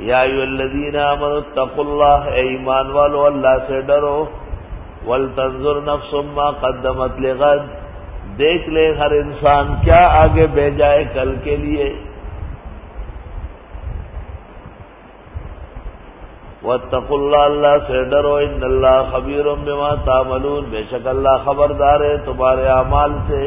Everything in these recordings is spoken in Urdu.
یا ایھا الذین آمنوا اتقوا اللہ، اے ایمان والو اللہ سے ڈرو، ولتنظر نفس ما قدمت لغد، دیکھ لے ہر انسان کیا آگے بھیجا ہے کل کے لیے۔ واتقوا اللہ، اللہ سے ڈرو، ان اللہ خبیر بما تعملون، بے شک اللہ خبردار ہے تمہارے اعمال سے۔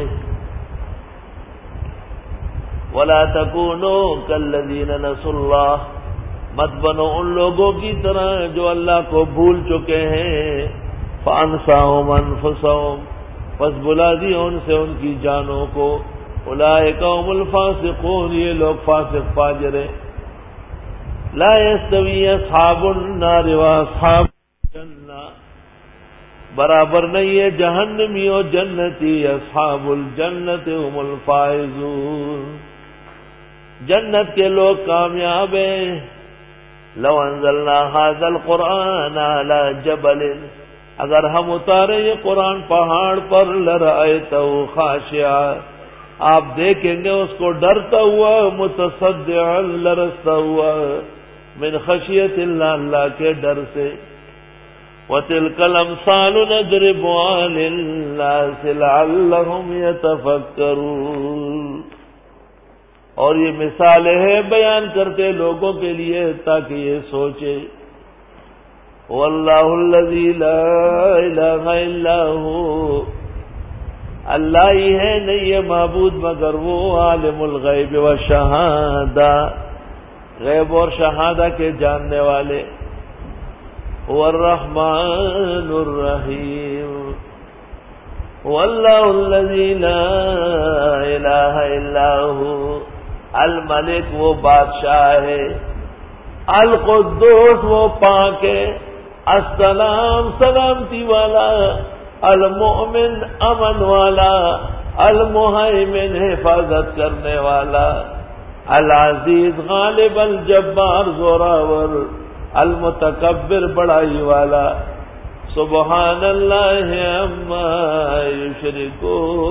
ولا تکونوا کالذین نسوا اللہ، مت بنو ان لوگوں کی طرح جو اللہ کو بھول چکے ہیں، فانساہم انفسہم، پس بلا دیا ان سے ان کی جانوں کو، اولئک هم الفاسقون، یہ لوگ فاسق فاجر ہیں۔ لا یستوی اصحاب النار واصحاب الجنہ، برابر نہیں ہے جہنمی و جنتی، اصحاب الجنت هم الفائزون، جنت کے لوگ کامیاب ہیں۔ لو انزلنا هذا القرآن على جبل، اگر ہم اتارے یہ قرآن پہاڑ پر، لرأیتہ خاشعا، آپ دیکھیں گے اس کو ڈرتا ہوا، متصدعا، لرزتا ہوا، من خشیت اللہ، اللہ کے ڈر سے۔ وَتِلْكَ الْأَمْثَالُ نَضْرِبُهَا لِلنَّاسِ لَعَلَّهُمْ يَتَفَكَّرُونَ، اور یہ مثالیں ہیں بیان کرتے لوگوں کے لیے تاکہ یہ سوچے۔ واللہ الذی لا الہ الا ہو، اللہ ہی ہے نہیں ہے معبود مگر وہ، عالم الغیب والشہادہ، غیب اور شہادہ کے جاننے والے۔ هو الرحمن الرحیم، واللہ الذی لا الہ الا ہو، الملک وہ بادشاہ ہے، القدوس وہ پاک ہے، السلام سلامتی والا، المؤمن امن والا، المہیمن حفاظت کرنے والا، العزیز غالب، الجبار زوراور، المتکبر بڑائی والا۔ سبحان اللہ عما یشرکون،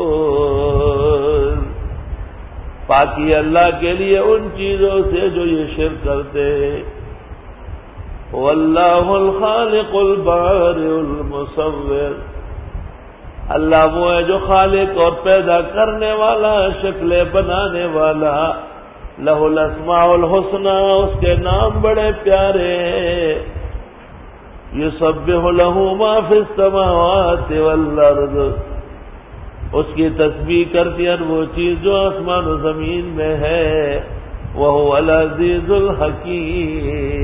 پاکی اللہ کے لیے ان چیزوں سے جو یہ شرک کرتے ہیں۔ واللہ الخالق البارئ المصور، اللہ وہ ہے جو خالق اور پیدا کرنے والا، شکلیں بنانے والا۔ لہ الاسماء الحسنی، اس کے نام بڑے پیارے ہیں۔ یسبح لہ ما فی السماوات والارض، اس کی تسبیح کرتی ہے وہ چیز جو آسمان و زمین میں ہے۔ وہو العزیز الحکیم،